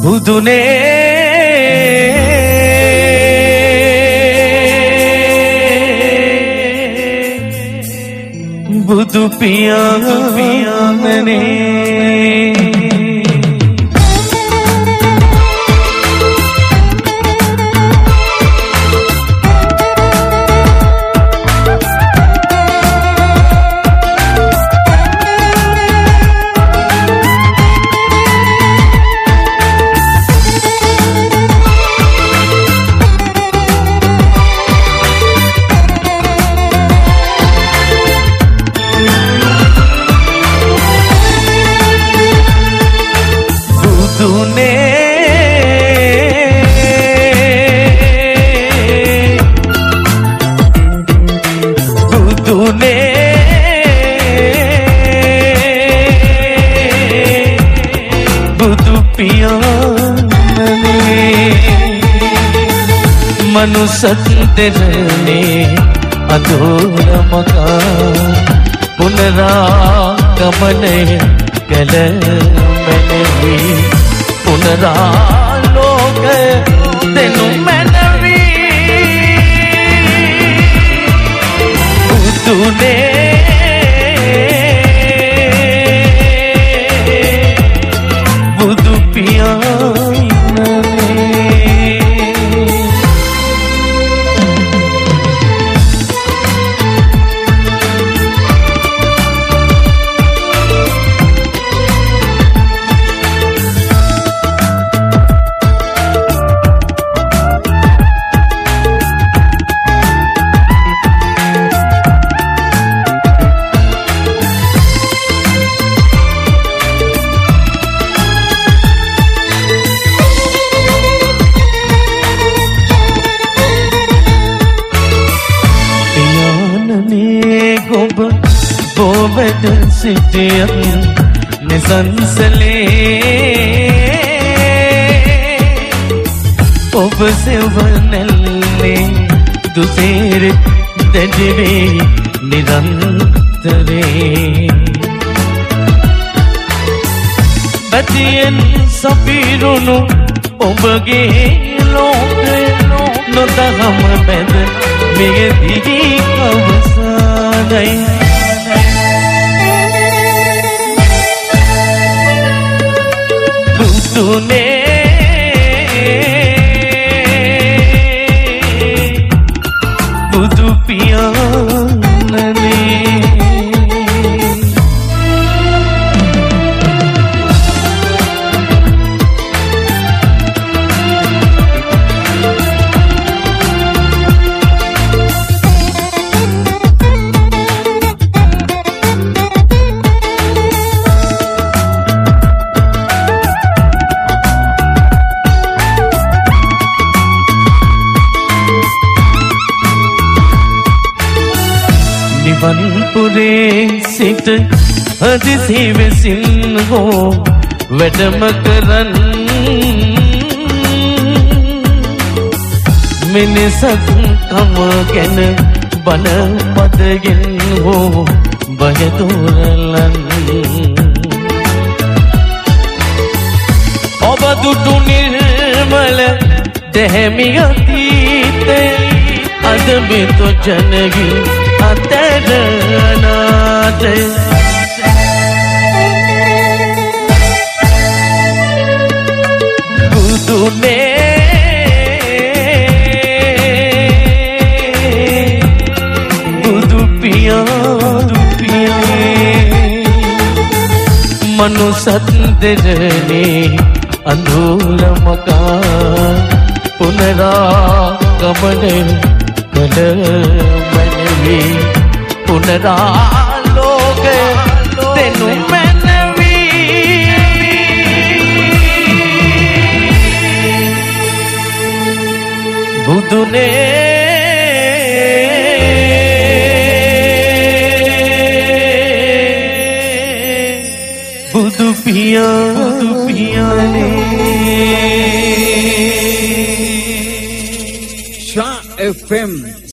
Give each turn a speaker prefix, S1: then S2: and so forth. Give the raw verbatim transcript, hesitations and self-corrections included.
S1: බුදුනේ බුදු පියාණනේ मनुसंतरने अधूरमका पुनरागमने कलमनवी पुनरालोक तेनु मनवी बुदुने बुदु पिया बोवद सिटियन निसंसले ඔබ සෙවනල්ලේ දුසේර දෙජවේ නිරන්තරේ බතියෙන් සපිරුණු ඔබගේ ලෝකය නොදහම බැඳ මෙය දිවි අවසානයි बुदुने बुदु पियाणने वनपुरे सिट हदिसी विसिन हो वडम करन मिनिसक कम गेन बन पदगिन हो बहदुरलन ඔබ දුටු නිර්මල දෙහිමිය අතීතේ අද මෙතො ජනගි අතරනාට බුදුනේ බුදු පියා මනුසත්දරනේ අඳුරමකා පුනරාගමන කලමනවි පුනරාලෝක දෙනු මනවි බුදුනේ बुदु पिया बुदु पियाने
S2: शाह एफ एम